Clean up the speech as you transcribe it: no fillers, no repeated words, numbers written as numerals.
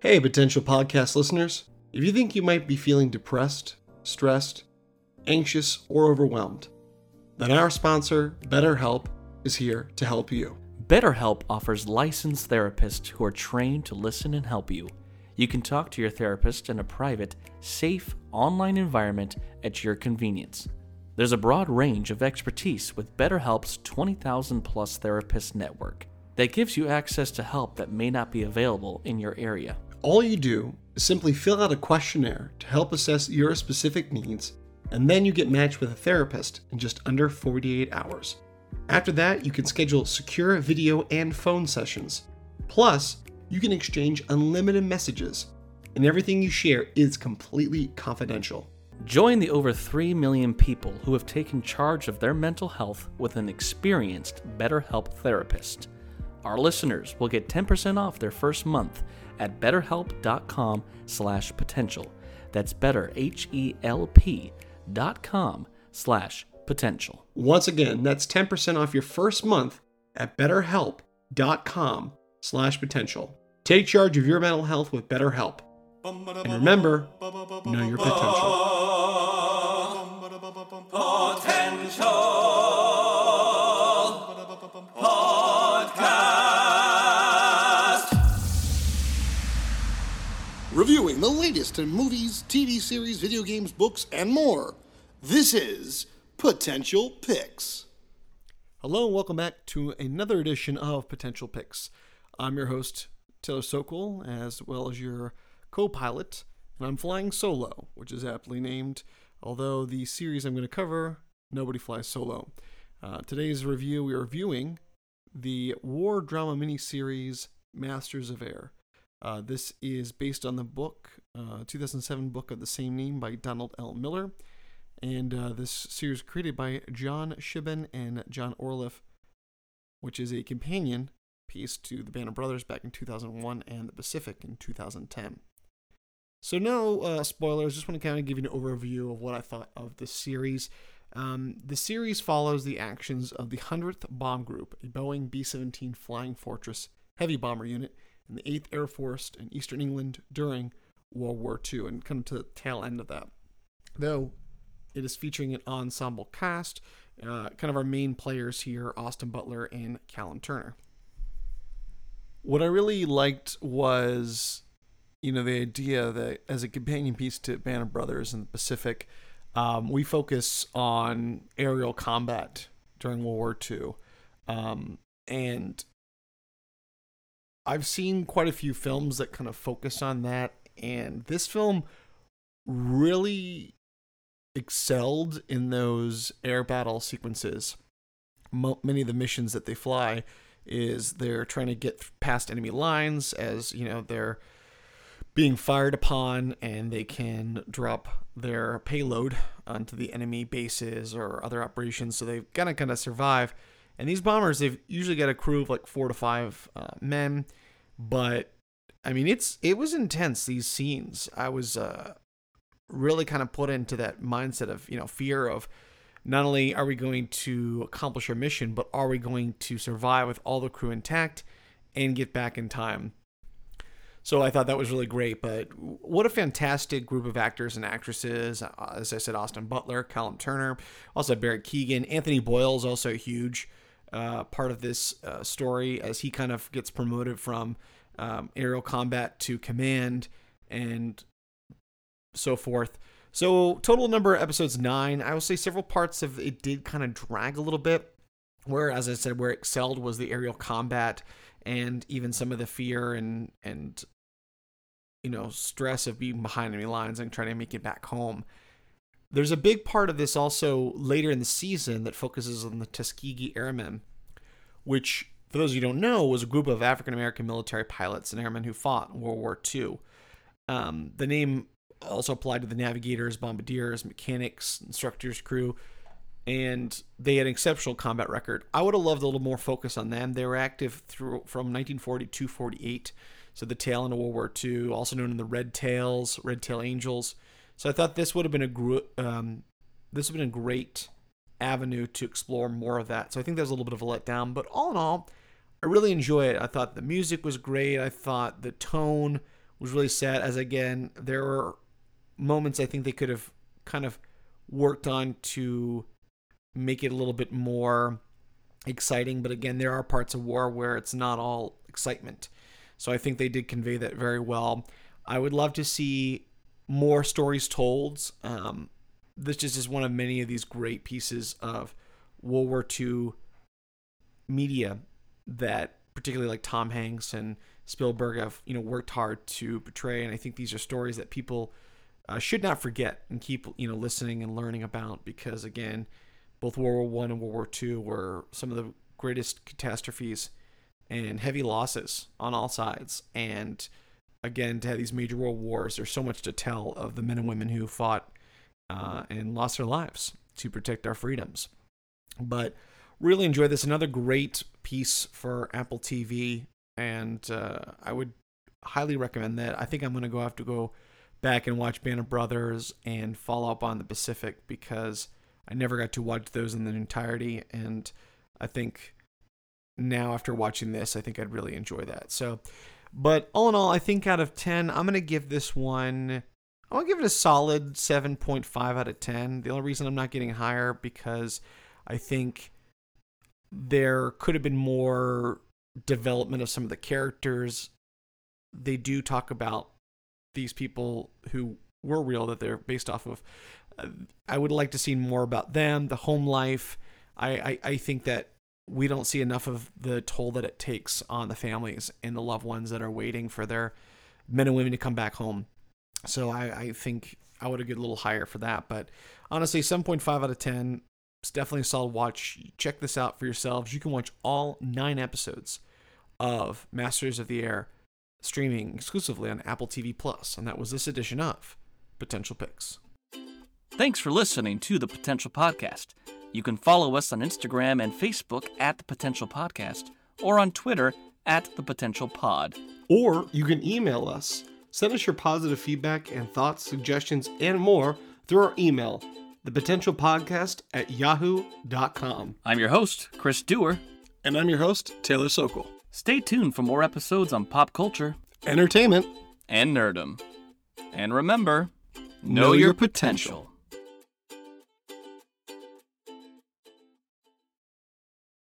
Hey, potential podcast listeners. If you think you might be feeling depressed, stressed, anxious, or overwhelmed, then our sponsor, BetterHelp, is here to help you. BetterHelp offers licensed therapists who are trained to listen and help you. You can talk to your therapist in a private, safe, online environment at your convenience. There's a broad range of expertise with BetterHelp's 20,000 plus therapist network that gives you access to help that may not be available in your area. All you do is simply fill out a questionnaire to help assess your specific needs, and then you get matched with a therapist in just under 48 hours. After that, you can schedule secure video and phone sessions. Plus, you can exchange unlimited messages, and everything you share is completely confidential. Join the over 3 million people who have taken charge of their mental health with an experienced BetterHelp therapist. Our listeners will get 10% off their first month at betterhelp.com/potential. That's betterhelp.com/potential. Once again, that's 10% off your first month at betterhelp.com/potential. Take charge of your mental health with BetterHelp. And remember, know your potential. Reviewing the latest in movies, TV series, video games, books, and more. This is Potential Picks. Hello and welcome back to another edition of Potential Picks. I'm your host, Taylor Sokol, as well as your co-pilot, and I'm flying solo, which is aptly named, although the series I'm going to cover, nobody flies solo. Today's review, we are reviewing the war drama miniseries Masters of Air. This is based on the book, 2007 book of the same name by Donald L. Miller. And this series was created by John Shiban and John Orliff, which is a companion piece to the Band of Brothers back in 2001 and The Pacific in 2010. So no spoilers, just want to kind of give you an overview of what I thought of the series. The series follows the actions of the 100th Bomb Group, a Boeing B-17 Flying Fortress heavy bomber unit in the 8th Air Force in Eastern England during World War II, and kind of to the tail end of that. Though it is featuring an ensemble cast, kind of our main players here, Austin Butler and Callum Turner. What I really liked was, the idea that as a companion piece to Band of Brothers in the Pacific, we focus on aerial combat during World War II. And I've seen quite a few films that kind of focus on that, and this film really excelled in those air battle sequences. Many of the missions that they fly is they're trying to get past enemy lines as, they're being fired upon, and they can drop their payload onto the enemy bases or other operations, so they've got to kind of survive. And these bombers, they've usually got a crew of like 4 to 5 men, but I mean, it was intense, these scenes. I was really kind of put into that mindset of, fear of not only are we going to accomplish our mission, but are we going to survive with all the crew intact and get back in time? So I thought that was really great, but what a fantastic group of actors and actresses. As I said, Austin Butler, Callum Turner, also Barrett Keoghan. Anthony Boyle is also a huge part of this story as he kind of gets promoted from aerial combat to command and so forth. So total number of episodes 9. I will say several parts of it did kind of drag a little bit, where, as I said, where it excelled was the aerial combat and even some of the fear and stress of being behind enemy lines and trying to make it back home. There's a big part of this also later in the season that focuses on the Tuskegee Airmen, which, for those of you who don't know, was a group of African-American military pilots and airmen who fought in World War II. The name also applied to the navigators, bombardiers, mechanics, instructors, crew, and they had an exceptional combat record. I would have loved a little more focus on them. They were active from 1940 to 48, so the tail end of World War II, also known in the Red Tail Angels. So I thought this would have been a great avenue to explore more of that. So I think that was a little bit of a letdown, but all in all, I really enjoy it. I thought the music was great. I thought the tone was really sad, as again, there were moments I think they could have kind of worked on to make it a little bit more exciting. But again, there are parts of war where it's not all excitement. So I think they did convey that very well. I would love to see more stories told. This is just one of many of these great pieces of World War II media that particularly like Tom Hanks and Spielberg have, worked hard to portray. And I think these are stories that people should not forget and keep, listening and learning about, because again, both World War I and World War II were some of the greatest catastrophes and heavy losses on all sides. And again, to have these major world wars, there's so much to tell of the men and women who fought and lost their lives to protect our freedoms. But really enjoy this. Another great piece for Apple TV, and I would highly recommend that. I think I'm going to have to go back and watch Band of Brothers and follow up on The Pacific, because I never got to watch those in their entirety, and I think now after watching this, I think I'd really enjoy that. So, but all in all, I think out of 10, I'm going to give this one, I'm going to give it a solid 7.5 out of 10. The only reason I'm not getting higher, because I think there could have been more development of some of the characters. They do talk about these people who were real, that they're based off of. I would like to see more about them, the home life. I think that we don't see enough of the toll that it takes on the families and the loved ones that are waiting for their men and women to come back home. So I think I would have get a little higher for that. But honestly, 7.5 out of 10. It's definitely a solid watch. Check this out for yourselves. You can watch all 9 episodes of Masters of the Air streaming exclusively on Apple TV Plus. And that was this edition of Potential Picks. Thanks for listening to the Potential Podcast. You can follow us on Instagram and Facebook at The Potential Podcast, or on Twitter at The Potential Pod. Or you can email us. Send us your positive feedback and thoughts, suggestions, and more through our email, thepotentialpodcast@yahoo.com. I'm your host, Chris Dewar. And I'm your host, Taylor Sokol. Stay tuned for more episodes on pop culture, Entertainment, and nerdom. And remember, know your potential.